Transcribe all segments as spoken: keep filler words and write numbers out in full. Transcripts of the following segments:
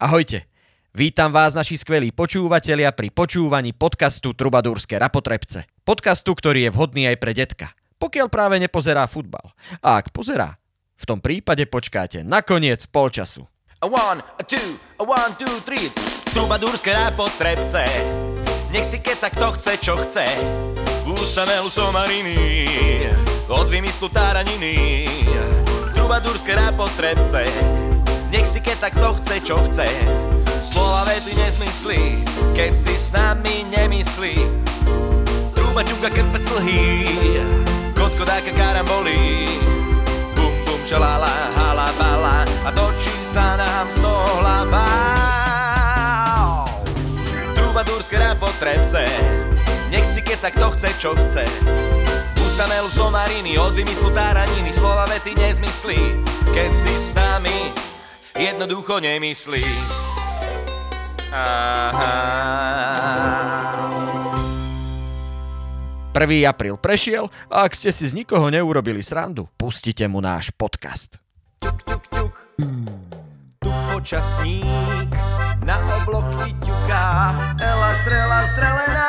Ahojte, vítam vás naši skvelí počúvatelia pri počúvaní podcastu Trubadúrske rapotrebce. Podcastu, ktorý je vhodný aj pre detka, pokiaľ práve nepozerá futbal. A ak pozerá, v tom prípade počkáte na koniec polčasu. A one, a two, a one, two, three. Trubadúrske rapotrebce. Nech si keca kto chce, čo chce. Ústanel somariny, od vymyslu táraniny. Trubadúrske rapotrebce. Nech si keca kto chce, čo chce. Slova vety nezmyslí, keď si s nami nemyslí. Truba, ťuka, krpec, lhý, kotkodáka, karambolí. Bum, bum, čalala, hala, bala, a točí sa nám z toho hlava. Trubadúrske rapotrebce. Nech si keca kto chce, čo chce. Ustanelu somariny, od vymyslu táraniny. Slova vety nezmyslí, keď si s nami jednoducho nemyslí. Aha. prvého apríla prešiel a ak ste si z nikoho neurobili srandu, pustite mu náš podcast. Ťuk, ťuk, ťuk. Tu počasník na obloky ťuká. Ela strela strelená.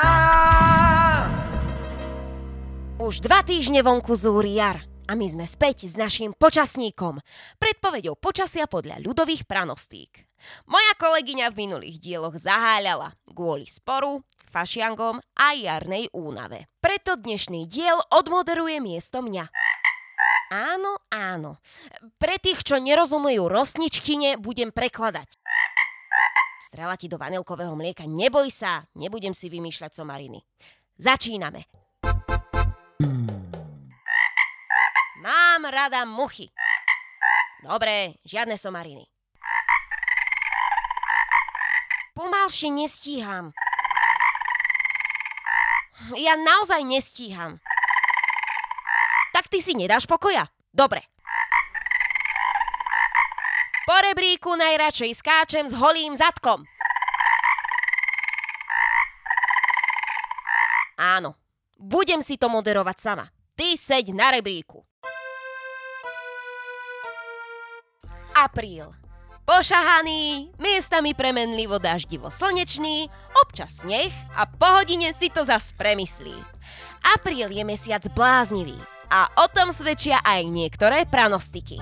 Už dva týždne vonku zúri jar. A my sme späť s naším počasníkom, predpoveďou počasia podľa ľudových pranostík. Moja kolegyňa v minulých dieloch zaháľala kvôli sporu, fašiangom a jarnej únave. Preto dnešný diel odmoderuje miesto mňa. Áno, áno. Pre tých, čo nerozumujú rostničtine, budem prekladať. Strela ti do vanilkového mlieka, neboj sa, nebudem si vymýšľať somariny. Začíname. Mám rada muchy. Dobre, žiadne somariny. Pomalšie nestíham. Ja naozaj nestíham. Tak ty si nedáš pokoja? Dobre. Po rebríku najradšej skáčem s holým zadkom. Áno, budem si to moderovať sama. Ty seď na rebríku. Apríl. Pošahaný, miestami premenlivo daždivo slnečný, občas sneh a po hodine si to zas premyslí. Apríl je mesiac bláznivý a o tom svedčia aj niektoré pranostiky.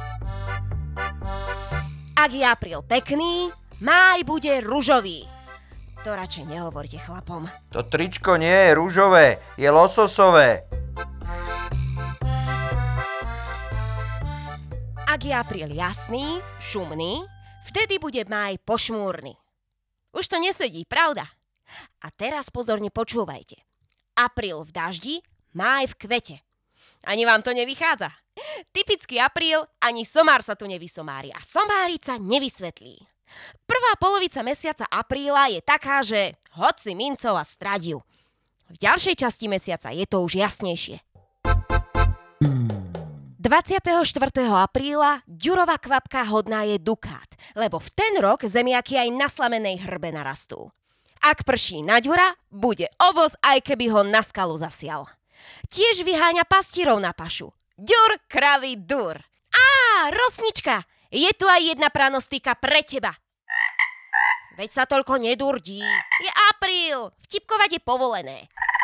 Ak je apríl pekný, máj bude ružový. To radšej nehovorte chlapom. To tričko nie je ružové, je lososové. Ak je apríl jasný, šumný, vtedy bude máj pošmúrny. Už to nesedí, pravda? A teraz pozorne počúvajte. Apríl v daždi, máj v kvete. Ani vám to nevychádza. Typický apríl, ani somár sa tu nevysomári a somáriť sa nevysvetlí. Prvá polovica mesiaca apríla je taká, že hoci mincov a stradiu. V ďalšej časti mesiaca je to už jasnejšie. dvadsiateho štvrtého apríla ďurová kvapka hodná je dukát, lebo v ten rok zemiaky aj na slamenej hrbe narastú. Ak prší na ďura, bude ovoz, aj keby ho na skalu zasial. Tiež vyháňa pastírov na pašu. Ďur, kravy, dur. Á, rosnička, je tu aj jedna pranostika pre teba. Veď sa toľko nedurdí. Je apríl, vtipkovať je povolené.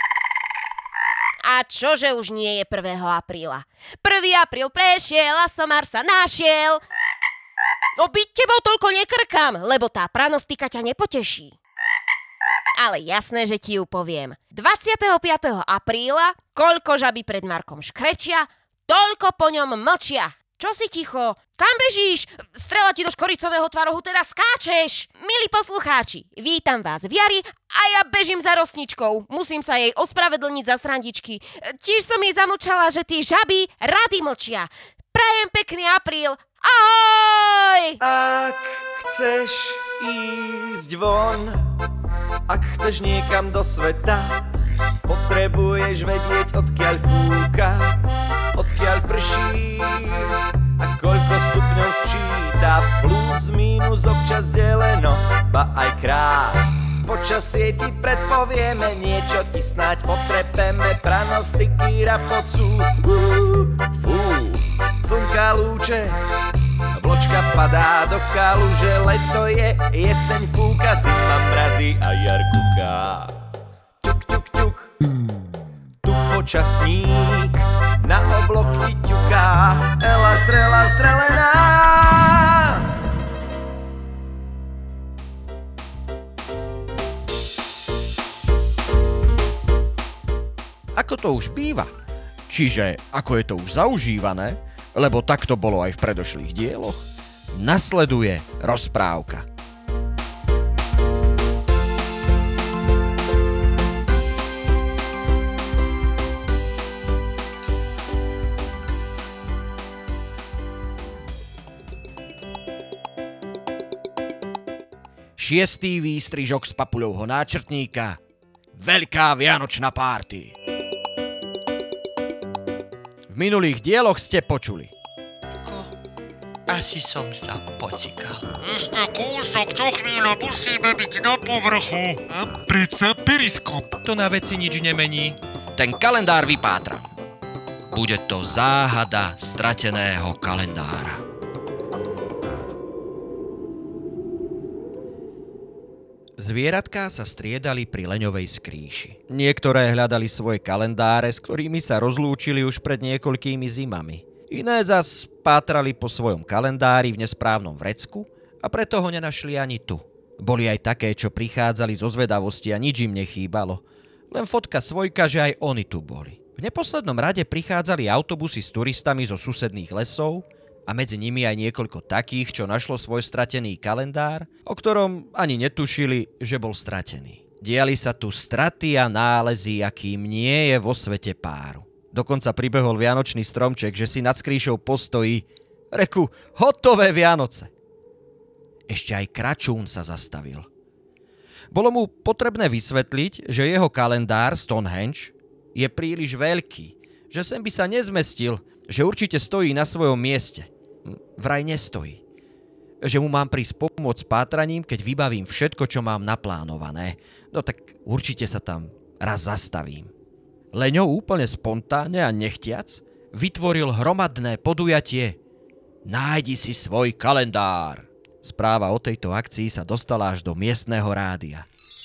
A čože už nie je prvého apríla? prvý apríl prešiel a somár sa našiel. No byť tebou toľko nekrkám, lebo tá pranostika ťa nepoteší. Ale jasné, že ti ju poviem. dvadsiateho piateho apríla, koľko žaby pred Markom škrečia, toľko po ňom mlčia. Čo si ticho? Kam bežíš? Strela ti do škoricového tvarohu, teda skáčeš. Milí poslucháči, vítam vás v jari a ja bežím za rosničkou. Musím sa jej ospravedlniť za srandičky. Tiež som jej zamlčala, že tie žaby rady mlčia. Prajem pekný apríl. Ahoj! Ak chceš ísť von, ak chceš niekam do sveta, potrebuješ vedieť, odkiaľ fúka, odkiaľ prší a koľko stupňov sčíta. Plus, mínus, občas deleno, ba aj krát. Počasie ti predpovieme, niečo ti snáď potrepeme. Pranostiky rapocú, fú, slnka lúče, v Vločka padá do kaluže, leto je, jeseň fúka, zima mrazí a jar kuká. Ťuk, ťuk, ťuk, tu počasník na obloky ťuká, ela strela strelená. Ako to už býva, čiže ako je to už zaužívané, lebo tak to bolo aj v predošlých dieloch, nasleduje rozprávka. Šiestý výstrižok z Papuľovho náčrtníka. Veľká vianočná párty. V minulých dieloch ste počuli. Asi som sa pocikal. Ešte kúsok, čo chvíľa musíme byť na povrchu. A predsa periskop. To na veci nič nemení. Ten kalendár vypátram. Bude to záhada strateného kalendára. Zvieratká sa striedali pri leňovej skrýši. Niektoré hľadali svoje kalendáre, s ktorými sa rozlúčili už pred niekoľkými zimami. Iné zas pátrali po svojom kalendári v nesprávnom vrecku a preto ho nenašli ani tu. Boli aj také, čo prichádzali zo zvedavosti a nič im nechýbalo. Len fotka svojka, že aj oni tu boli. V neposlednom rade prichádzali autobusy s turistami zo susedných lesov a medzi nimi aj niekoľko takých, čo našlo svoj stratený kalendár, o ktorom ani netušili, že bol stratený. Diali sa tu straty a nálezy, akým nie je vo svete páru. Dokonca pribehol vianočný stromček, že si nad skrýšou postojí. Reku, hotové Vianoce. Ešte aj kračún sa zastavil. Bolo mu potrebné vysvetliť, že jeho kalendár Stonehenge je príliš veľký, že sem by sa nezmestil, že určite stojí na svojom mieste. Vraj nestojí. Že mu mám prísť pomôcť pátraním, keď vybavím všetko, čo mám naplánované. No tak určite sa tam raz zastavím. Leňo úplne spontánne a nechtiac vytvoril hromadné podujatie Nájdi si svoj kalendár. Správa o tejto akcii sa dostala až do miestneho rádia.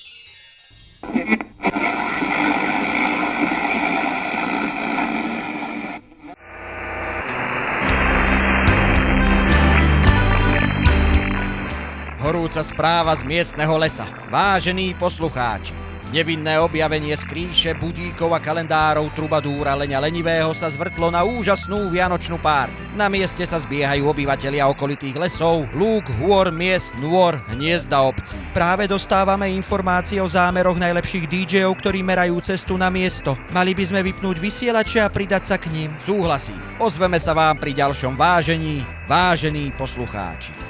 Horúca správa z miestneho lesa. Vážení poslucháči, nevinné objavenie skrýše, budíkov a kalendárov trubadúra Leňa Lenivého sa zvrtlo na úžasnú vianočnú párty. Na mieste sa zbiehajú obyvatelia okolitých lesov, lúk, hôr, miest, nôr, hniezda obcí. Práve dostávame informácie o zámeroch najlepších dí džejov, ktorí merajú cestu na miesto. Mali by sme vypnúť vysielače a pridať sa k ním. Súhlasím. Ozveme sa vám pri ďalšom vážení, vážení poslucháči.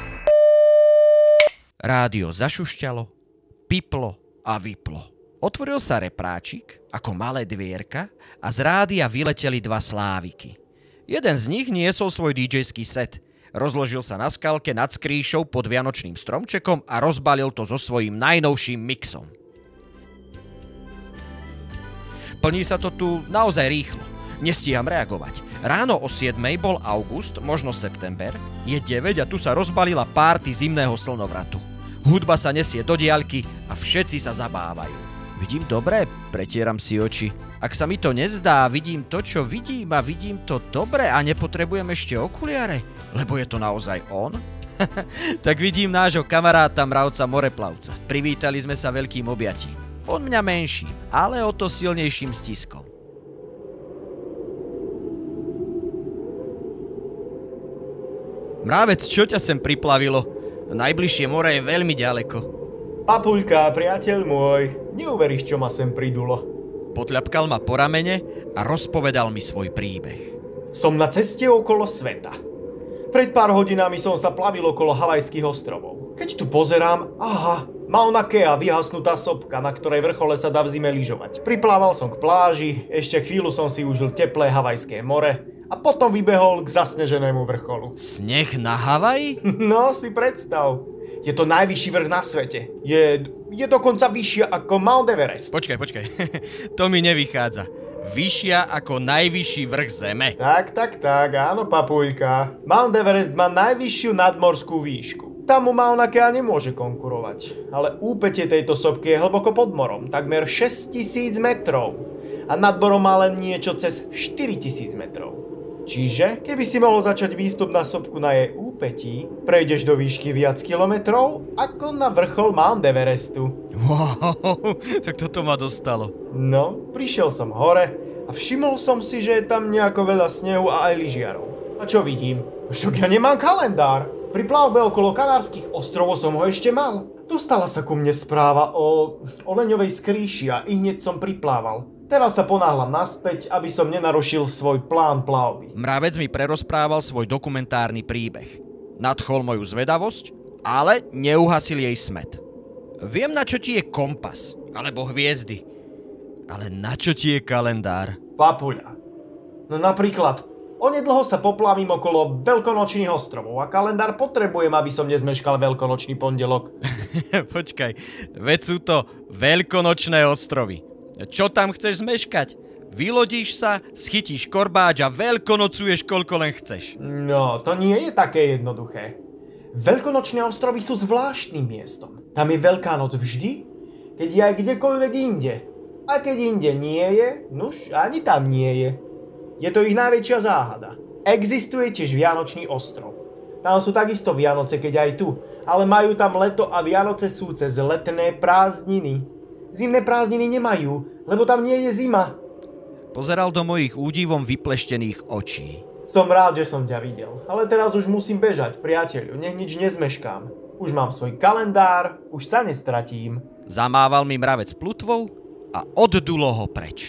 Rádio zašušťalo, piplo a vyplo. Otvoril sa repráčik ako malé dvierka a z rádia vyleteli dva sláviky. Jeden z nich niesol svoj dí džejský set. Rozložil sa na skalke nad skrýšou pod vianočným stromčekom a rozbalil to so svojím najnovším mixom. Plní sa to tu naozaj rýchlo. Nestíham reagovať. Ráno o siedmej bol august, možno september, je deväť a tu sa rozbalila párty zimného slnovratu. Hudba sa nesie do diaľky a všetci sa zabávajú. Vidím dobre? Pretieram si oči. Ak sa mi to nezdá, vidím to, čo vidím a vidím to dobre a nepotrebujem ešte okuliare, lebo je to naozaj on? Tak vidím nášho kamaráta Mravca Moreplavca. Privítali sme sa veľkým objatím. On mňa menším, ale o to silnejším stiskom. Mrávec, čo ťa sem priplavilo? Najbližšie more je veľmi ďaleko. Papuľka, priateľ môj, neuveríš, čo ma sem pridulo. Potľapkal ma po ramene a rozpovedal mi svoj príbeh. Som na ceste okolo sveta. Pred pár hodinami som sa plavil okolo Havajských ostrovov. Keď tu pozerám, aha, Mauna Kea, vyhasnutá sopka, na ktorej vrchole sa dá v zime lyžovať. Priplával som k pláži, ešte chvíľu som si užil teplé havajské more a potom vybehol k zasneženému vrcholu. Sneh na Havaji? No, si predstav. Je to najvyšší vrch na svete. Je, je dokonca vyššie ako Mount Everest. Počkaj, počkaj. To mi nevychádza. Vyššia ako najvyšší vrch Zeme. Tak, tak, tak, áno, papuľka. Mount Everest má najvyššiu nadmorskú výšku. Tam mu Mauna Kea nemôže konkurovať. Ale úpätie tejto sopky je hlboko pod morom, takmer šesťtisíc metrov. A nad morom má len niečo cez štyritisíc metrov. Čiže, keby si mohol začať výstup na sopku na jej úpetí, prejdeš do výšky viac kilometrov ako na vrchol Mount Everestu. Wow, tak toto ma dostalo. No, prišiel som hore a všimol som si, že je tam nejako veľa snehu a aj lyžiarov. A čo vidím? Však ja nemám kalendár. Pri plavbe okolo Kanárskych ostrovov som ho ešte mal. Dostala sa ku mne správa o, o leňovej skrýši a i hneď som priplával. Teraz sa ponáhľam naspäť, aby som nenarušil svoj plán plavby. Mravec mi prerozprával svoj dokumentárny príbeh. Nadchol moju zvedavosť, ale neuhasil jej smäd. Viem, na čo ti je kompas, alebo hviezdy. Ale na čo ti je kalendár? Papuľa. No napríklad, onedlho sa poplavím okolo Veľkonočných ostrovov a kalendár potrebujem, aby som nezmeškal Veľkonočný pondelok. Počkaj, veď sú to Veľkonočné ostrovy. Čo tam chceš zmeškať? Vylodíš sa, schytíš korbáč a veľkonocuješ koľko len chceš. No, to nie je také jednoduché. Veľkonočné ostrovy sú zvláštnym miestom. Tam je Veľká noc vždy, keď je aj kdekoľvek inde. A keď inde nie je, nuž ani tam nie je. Je to ich najväčšia záhada. Existuje tiež Vianočný ostrov. Tam sú takisto Vianoce, keď aj tu, ale majú tam leto a Vianoce sú cez letné prázdniny. Zimné prázdniny nemajú, lebo tam nie je zima. Pozeral do mojich údivom vypleštených očí. Som rád, že som ťa videl, ale teraz už musím bežať, priateľu, nech nič nezmeškám. Už mám svoj kalendár, už sa nestratím. Zamával mi mravec plutvou a oddulo ho preč.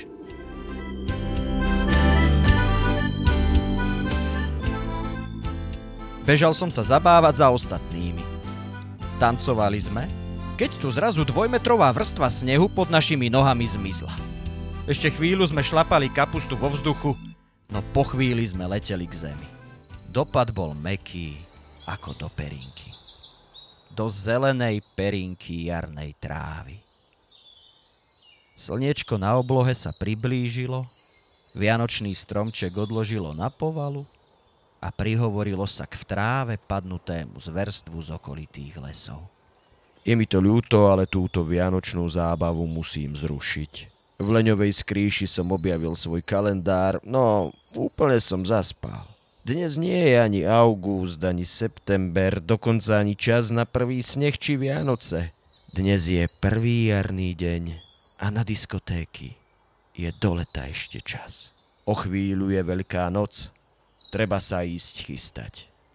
Bežal som sa zabávať za ostatnými. Tancovali sme, keď tu zrazu dvojmetrová vrstva snehu pod našimi nohami zmizla. Ešte chvíľu sme šlapali kapustu vo vzduchu, no po chvíli sme leteli k zemi. Dopad bol mäkký ako do perinky. Do zelenej perinky jarnej trávy. Slniečko na oblohe sa priblížilo, vianočný stromček odložilo na povalu a prihovorilo sa k v tráve padnutému zverstvu z okolitých lesov. Je mi to ľúto, ale túto vianočnú zábavu musím zrušiť. V leňovej skrýši som objavil svoj kalendár, no úplne som zaspal. Dnes nie je ani august, ani september, dokonca ani čas na prvý sneh či Vianoce. Dnes je prvý jarný deň a na diskotéky je do leta ešte čas. O chvíľu je Veľká noc, treba sa ísť chystať.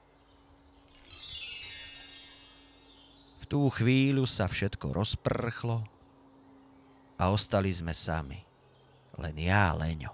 V tú chvíľu sa všetko rozprchlo a ostali sme sami. Len ja a Leňo.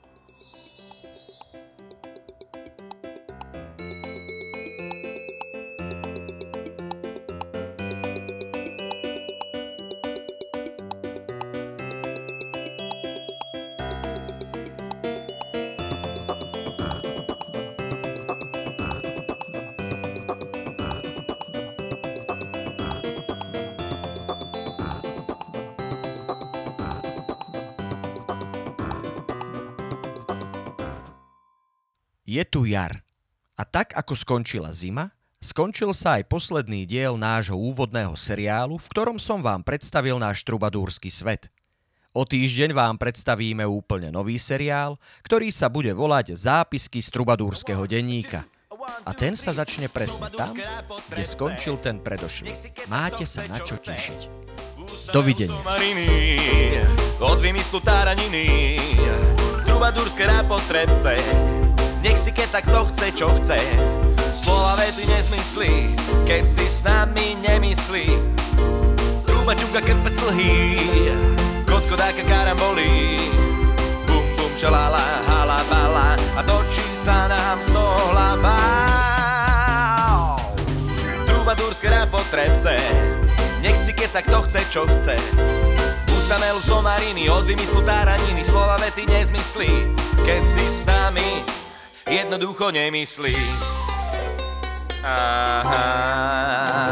Je tu jar. A tak, ako skončila zima, skončil sa aj posledný diel nášho úvodného seriálu, v ktorom som vám predstavil náš trubadúrsky svet. O týždeň vám predstavíme úplne nový seriál, ktorý sa bude volať Zápisky z trubadúrskeho denníka. A ten sa začne presne tam, kde skončil ten predošlý. Máte sa na čo tešiť. Dovidenia. Od vymyslu táraniny, trubadúrske rápotrebce. Nech si keď tak to chce, čo chce. Slova vety nezmyslí, keď si s nami nemyslí. Trúba ťuka krpec lhý, kotko dáka karambolí. Bum bum čalala, hala bala a točí sa nám z toho hlava. Trubadúrske rápotrebce, nech si keď sa kto chce, čo chce. Ústa melu somariny, od vymyslu táraniny. Slova vety nezmyslí, keď si s nami jednoducho nemyslí. Aha.